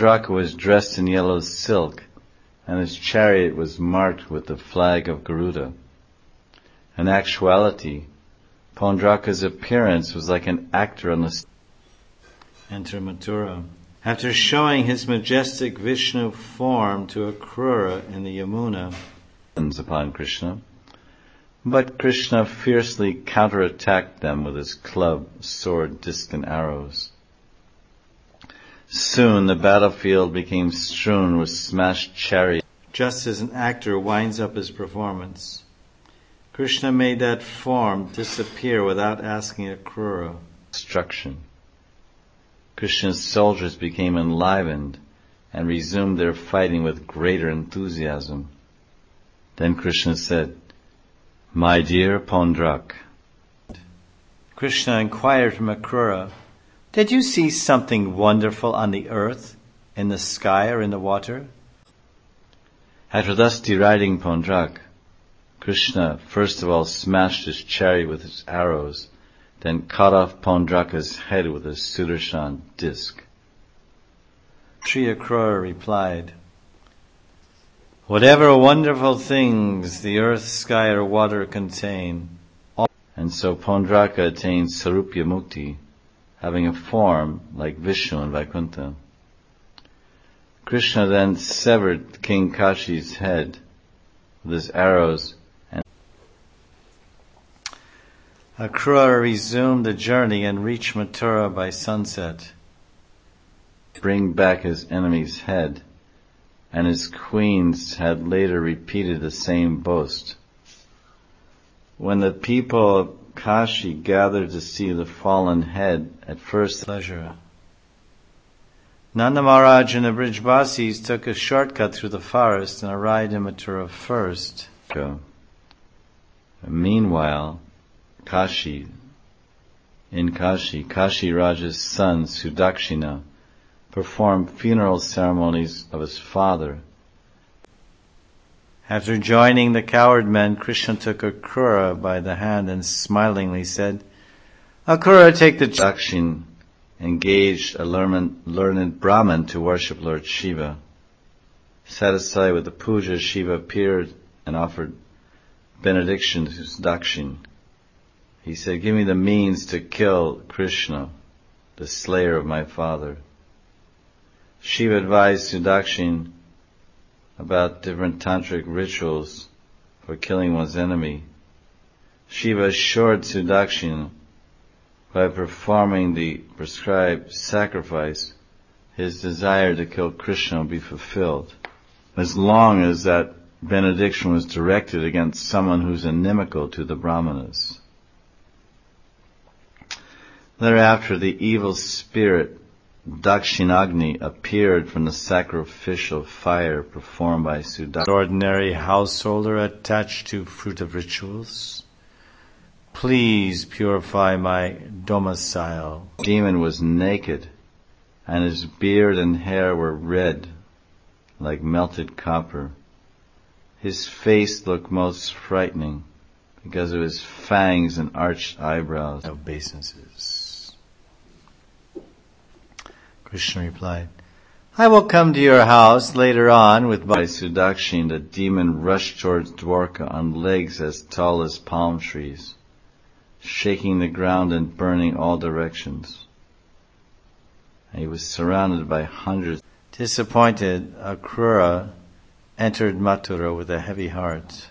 Pondraka was dressed in yellow silk, and his chariot was marked with the flag of Garuda. In actuality, Pondraka's appearance was like an actor on the stage. Enter Mathura. After showing his majestic Vishnu form to Akrura in the Yamuna, upon Krishna, but Krishna fiercely counterattacked them with his club, sword, disc, and arrows. Soon the battlefield became strewn with smashed chariots. Just as an actor winds up his performance, Krishna made that form disappear without asking Akrura. Destruction. Krishna's soldiers became enlivened and resumed their fighting with greater enthusiasm. Then Krishna said, "My dear Pondrak." Krishna inquired from Akrura, "Did you see something wonderful on the earth, in the sky, or in the water?" After thus deriding Pondrak, Krishna first of all smashed his chariot with his arrows, then cut off Pondraka's head with a Sudarshan disc. Sri Akrura replied, "Whatever wonderful things the earth, sky, or water contain," and so Pondraka attained Sarupya Mukti, having a form like Vishnu and Vaikuntha. Krishna then severed King Kashi's head with his arrows, and Akrura resumed the journey and reached Mathura by sunset. Bring back his enemy's head, and his queens had later repeated the same boast. When the people of Kashi gathered to see the fallen head, at first pleasure, Nanda Maharaj and the Brijbasis took a shortcut through the forest and arrived in Mathura first. Meanwhile, Kashi Raja's son Sudakshina performed funeral ceremonies of his father. After joining the coward men, Krishna took Akrura by the hand and smilingly said, "Akrura, take the Dakshin," engaged a learned Brahmin to worship Lord Shiva. Satisfied with the puja, Shiva appeared and offered benediction to Dakshin. He said, "Give me the means to kill Krishna, the slayer of my father." Shiva advised Sudakshin about different tantric rituals for killing one's enemy. Shiva assured Sudakshin by performing the prescribed sacrifice, his desire to kill Krishna will be fulfilled, as long as that benediction was directed against someone who's inimical to the Brahmanas. Thereafter, the evil spirit Dakshinagni appeared from the sacrificial fire performed by Sudakshin. Ordinary householder attached to fruitive rituals, please purify my domicile. The demon was naked, and his beard and hair were red, like melted copper. His face looked most frightening because of his fangs and arched eyebrows. Obeisances. Krishna replied, "I will come to your house later on with by Sudakshin." The demon rushed towards Dwarka on legs as tall as palm trees, shaking the ground and burning all directions. And he was surrounded by hundreds. Disappointed, Akrura entered Mathura with a heavy heart.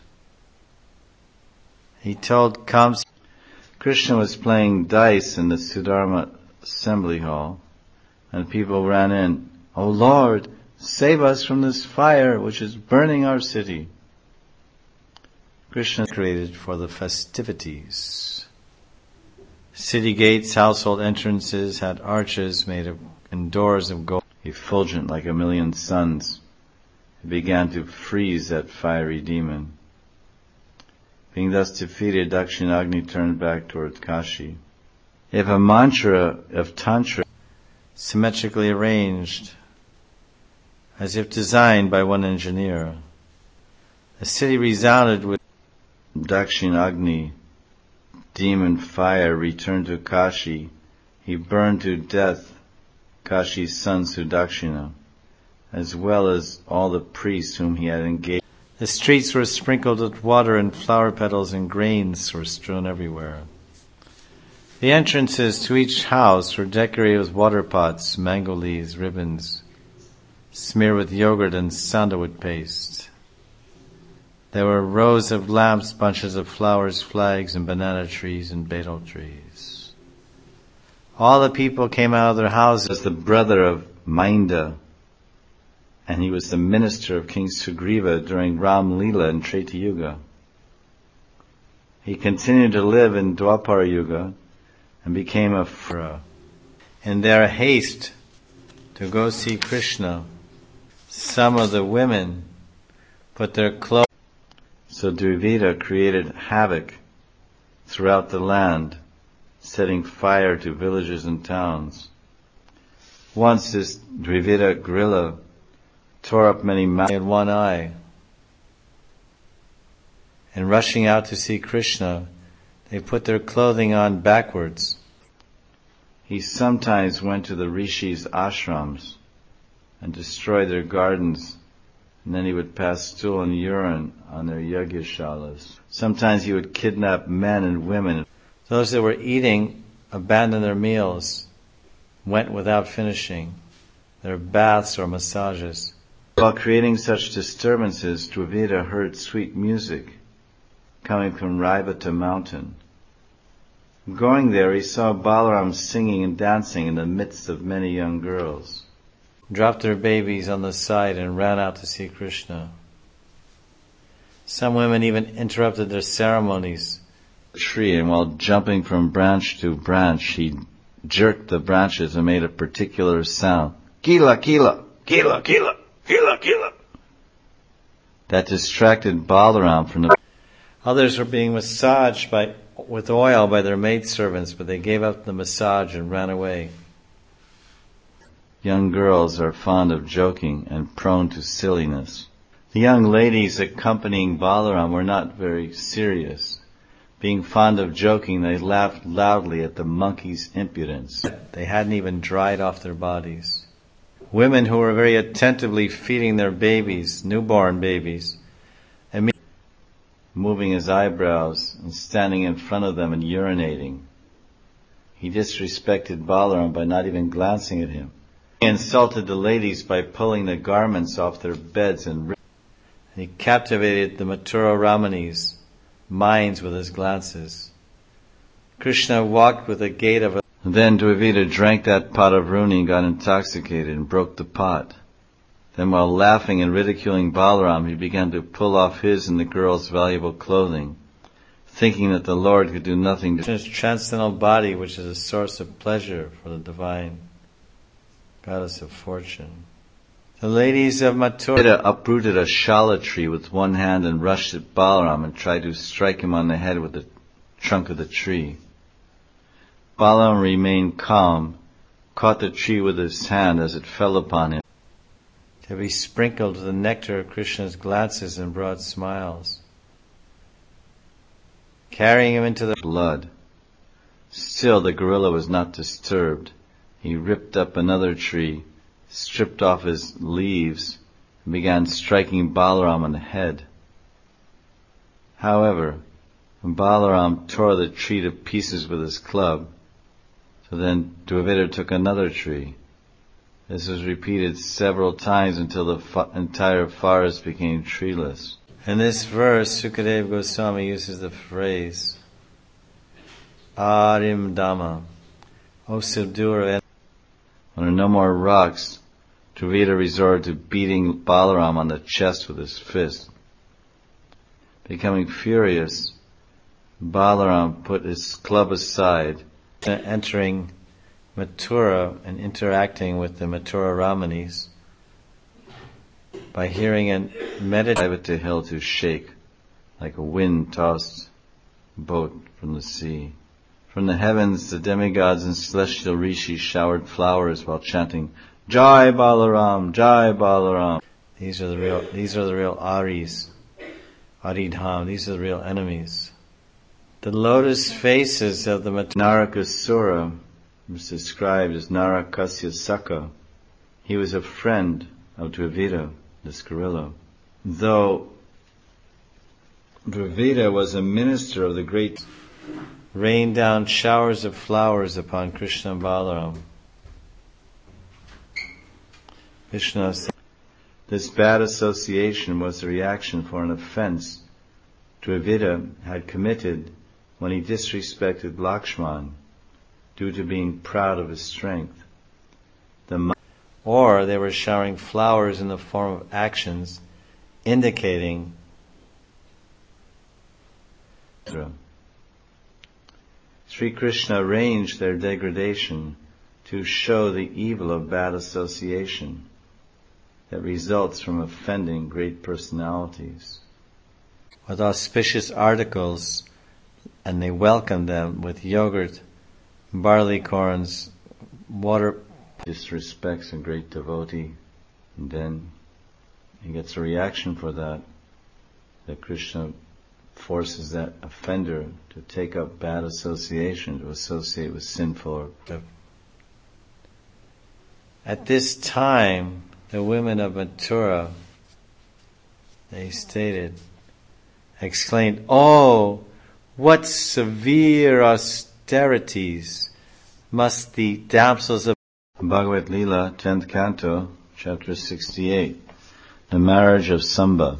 He told Kamsa Krishna was playing dice in the Sudharma assembly hall, and people ran in. "O Lord, save us from this fire which is burning our city." Krishna created for the festivities. City gates, household entrances had arches made of and doors of gold, effulgent like a million suns. It began to freeze that fiery demon. Being thus defeated, Dakshinagni turned back towards Kashi. If a mantra of Tantra, symmetrically arranged, as if designed by one engineer, the city resounded with Dakshinagni, demon fire, returned to Kashi. He burned to death Kashi's son Sudakshina. as well as all the priests whom he had engaged. The streets were sprinkled with water, and flower petals and grains were strewn everywhere. The entrances to each house were decorated with water pots, mango leaves, ribbons, smeared with yogurt and sandalwood paste. There were rows of lamps, bunches of flowers, flags, and banana trees and betel trees. All the people came out of their houses. As the brother of Mainda, and he was the minister of King Sugriva during Ram Lila and Treta Yuga. He continued to live in Dwapara Yuga and became a Pharaoh. In their haste to go see Krishna, some of the women put their clothes. So Dvivida created havoc throughout the land, setting fire to villages and towns. Once this Dvivida gorilla tore up many mountains in one eye. And rushing out to see Krishna, they put their clothing on backwards. He sometimes went to the rishis' ashrams and destroyed their gardens, and then he would pass stool and urine on their yagyashalas. Sometimes he would kidnap men and women. Those that were eating abandoned their meals, went without finishing their baths or massages. While creating such disturbances, Dvivida heard sweet music coming from Raivata mountain. Going there, he saw Balaram singing and dancing in the midst of many young girls. Dropped their babies on the side and ran out to see Krishna. Some women even interrupted their ceremonies. Tree, and while jumping from branch to branch, he jerked the branches and made a particular sound. Kila, kila, kila, kila, kila, kila. That distracted Balaram from the... Others were being massaged with oil by their maidservants, but they gave up the massage and ran away. Young girls are fond of joking and prone to silliness. The young ladies accompanying Balaram were not very serious. Being fond of joking, they laughed loudly at the monkey's impudence. They hadn't even dried off their bodies. Women who were very attentively feeding their babies, newborn babies, and moving his eyebrows and standing in front of them and urinating. He disrespected Balaram by not even glancing at him. He insulted the ladies by pulling the garments off their beds and he captivated the Mathura Ramanis' minds with his glances. Krishna walked with a gait of a... Then Dvivida drank that pot of runi and got intoxicated and broke the pot. Then while laughing and ridiculing Balaram, he began to pull off his and the girl's valuable clothing, thinking that the Lord could do nothing to his transcendental body, which is a source of pleasure for the divine goddess of fortune. The ladies of Mathura uprooted a shala tree with one hand and rushed at Balaram and tried to strike him on the head with the trunk of the tree. Balaram remained calm, caught the tree with his hand as it fell upon him, to be sprinkled with the nectar of Krishna's glances and broad smiles, carrying him into the blood. Still the gorilla was not disturbed. He ripped up another tree, stripped off his leaves, and began striking Balaram on the head. However, Balaram tore the tree to pieces with his club, so then Dvivida took another tree. This was repeated several times until the entire forest became treeless. In this verse, Sukadeva Goswami uses the phrase, Arim Dhamma, O subdura. When there were no more rocks, Dvivida resorted to beating Balaram on the chest with his fist. Becoming furious, Balaram put his club aside, entering Mathura and interacting with the Mathura Ramanis by hearing and meditating the hill to shake like a wind-tossed boat from the sea. From the heavens, the demigods and celestial rishis showered flowers while chanting, Jai Balaram, Jai Balaram. These are the real Aris, Aridham. These are the real enemies. The lotus faces of the Narakasura was described as Narakasya Saka. He was a friend of Dravida, this Kurulo. Though Dravida was a minister of the great, rained down showers of flowers upon Krishna and Balaram. Krishna said, this bad association was the reaction for an offense Dravida had committed when he disrespected Lakshman due to being proud of his strength. Or they were showering flowers in the form of actions indicating Sri Krishna arranged their degradation to show the evil of bad association that results from offending great personalities. With auspicious articles, and they welcomed them with yogurt, barley corns, water. Disrespects a great devotee, and then he gets a reaction for that Krishna forces that offender to take up bad association, to associate with sinful. At this time, the women of Mathura, they stated, exclaimed, "Oh, what severe austerities must the damsels of..." Bhagavad Leela, 10th Canto, Chapter 68, the marriage of Samba.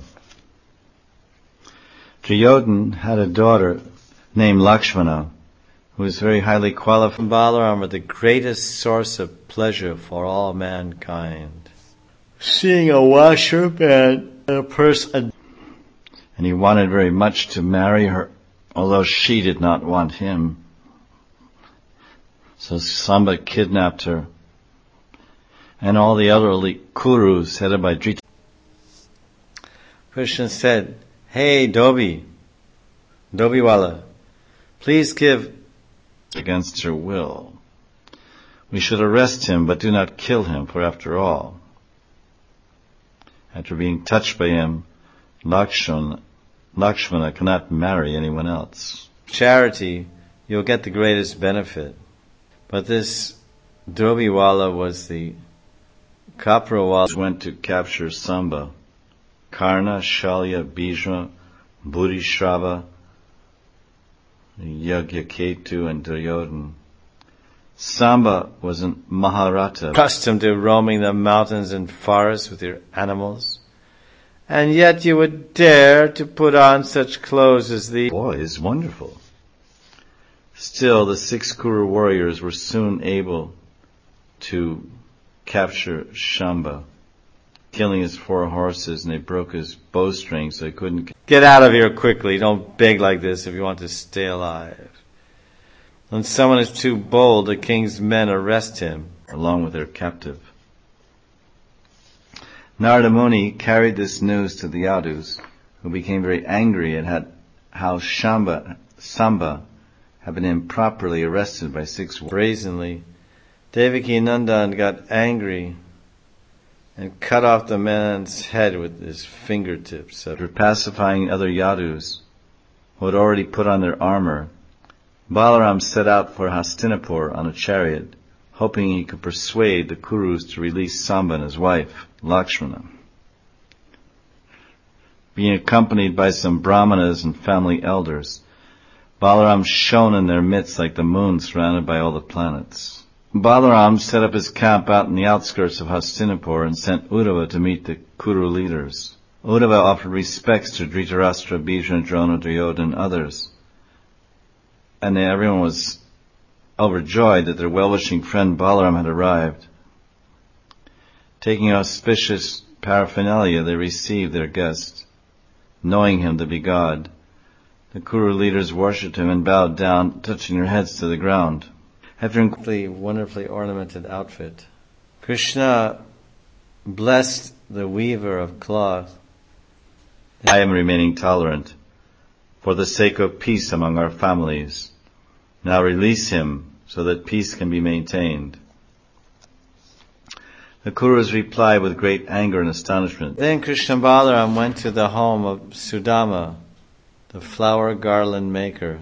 Duryodhana had a daughter named Lakshmana, who was very highly qualified. Balaram were the greatest source of pleasure for all mankind. Seeing a washer and a person, and he wanted very much to marry her, although she did not want him. So Samba kidnapped her, and all the other elite Kurus headed by Drita. Krishna said, "Hey, Dobiwala, please give..." Against her will. We should arrest him, but do not kill him, for after all, after being touched by him, Lakshmana cannot marry anyone else. Charity, you'll get the greatest benefit. But this Dobiwala was the Kaprawala went to capture Samba. Karna, Shalya, Bhishma, Bhurishrava, Yagyaketu, and Duryodhana. Samba was a Maharata, accustomed to roaming the mountains and forests with your animals, and yet you would dare to put on such clothes as these. Boy, is wonderful. Still, the 6 Kuru warriors were soon able to capture Shamba, killing his 4 horses, and they broke his bowstring so he couldn't... Get out of here quickly, don't beg like this if you want to stay alive. When someone is too bold, the king's men arrest him, along with their captive. Narada Muni carried this news to the Yadus, who became very angry at how Samba had been improperly arrested by 6 brazenly. Devaki Nandan got angry and cut off the man's head with his fingertips. After pacifying other Yadus, who had already put on their armor, Balaram set out for Hastinapur on a chariot, hoping he could persuade the Kurus to release Samba and his wife, Lakshmana. Being accompanied by some brahmanas and family elders, Balaram shone in their midst like the moon surrounded by all the planets. Balaram set up his camp out in the outskirts of Hastinapur and sent Uddhava to meet the Kuru leaders. Uddhava offered respects to Dhritarashtra, Bhishma, Drona, Duryodhana, and others, and everyone was overjoyed that their well-wishing friend Balaram had arrived. Taking auspicious paraphernalia, they received their guest, knowing him to be God. The Kuru leaders worshipped him and bowed down, touching their heads to the ground. After a wonderfully ornamented outfit, Krishna blessed the weaver of cloth. I am remaining tolerant for the sake of peace among our families. Now release him so that peace can be maintained. The Kurus replied with great anger and astonishment. Then Krishna Balaram went to the home of Sudama, the flower garland maker.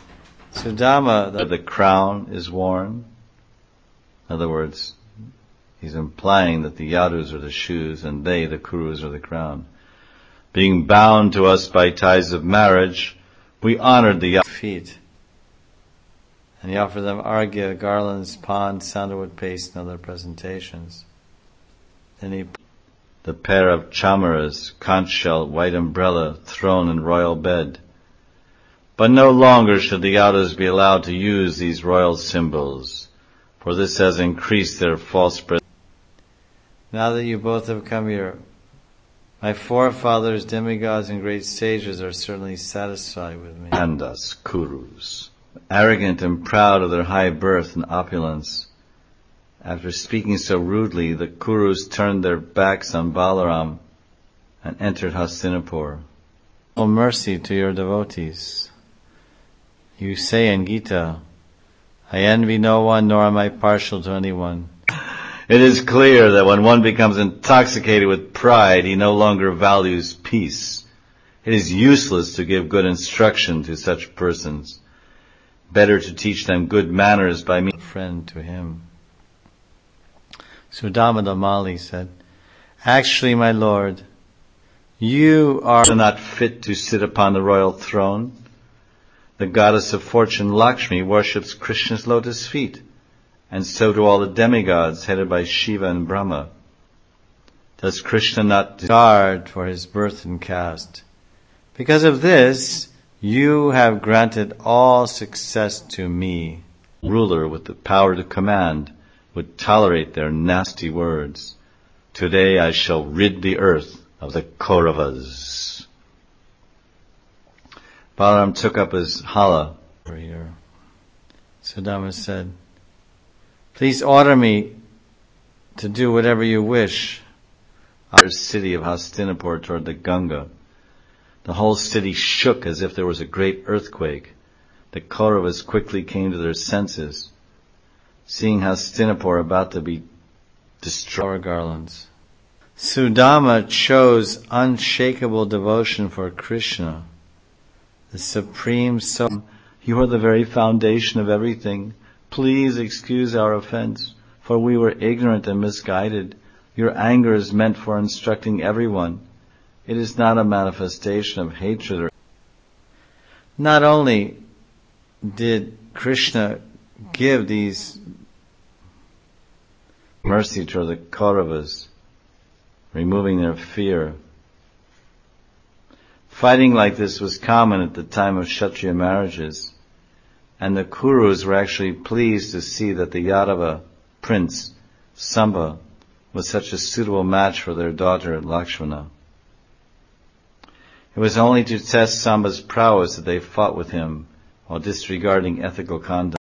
Sudama, the crown is worn. In other words, He's implying that the Yadus are the shoes and they, the Kurus, are the crown. Being bound to us by ties of marriage, we honored the Yadus' feet. And he offered them arghya, garlands, pond, sandalwood paste, and other presentations. Then he the pair of chamaras, conch shell, white umbrella, throne, and royal bed. But no longer should the Yadus be allowed to use these royal symbols, for this has increased their false prestige. Now that you both have come here, my forefathers, demigods, and great sages are certainly satisfied with me. And us, Kurus, arrogant and proud of their high birth and opulence. After speaking so rudely, the Kurus turned their backs on Balaram and entered Hastinapur. Oh, mercy to your devotees. You say in Gita, I envy no one, nor am I partial to anyone. It is clear that when one becomes intoxicated with pride, he no longer values peace. It is useless to give good instruction to such persons. Better to teach them good manners by means of a friend to him. Sudama Damali said, actually, my lord, you are not fit to sit upon the royal throne. The goddess of fortune, Lakshmi, worships Krishna's lotus feet, and so do all the demigods headed by Shiva and Brahma. Does Krishna not discard for his birth and caste? Because of this, you have granted all success to me. Ruler with the power to command would tolerate their nasty words. Today I shall rid the earth of the Kauravas. Balaram took up his hala. Sudama said, please order me to do whatever you wish. Our city of Hastinapur toward the Ganga. The whole city shook as if there was a great earthquake. The Kauravas quickly came to their senses. Seeing Hastinapur about to be destroyed, garlands. Sudama chose unshakable devotion for Krishna, the supreme soul. You are the very foundation of everything. Please excuse our offense, for we were ignorant and misguided. Your anger is meant for instructing everyone. It is not a manifestation of hatred. Not only did Krishna give these mercy to the Kauravas, removing their fear. Fighting like this was common at the time of Kshatriya marriages, and the Kurus were actually pleased to see that the Yadava prince, Samba, was such a suitable match for their daughter Lakshmana. It was only to test Samba's prowess that they fought with him while disregarding ethical conduct.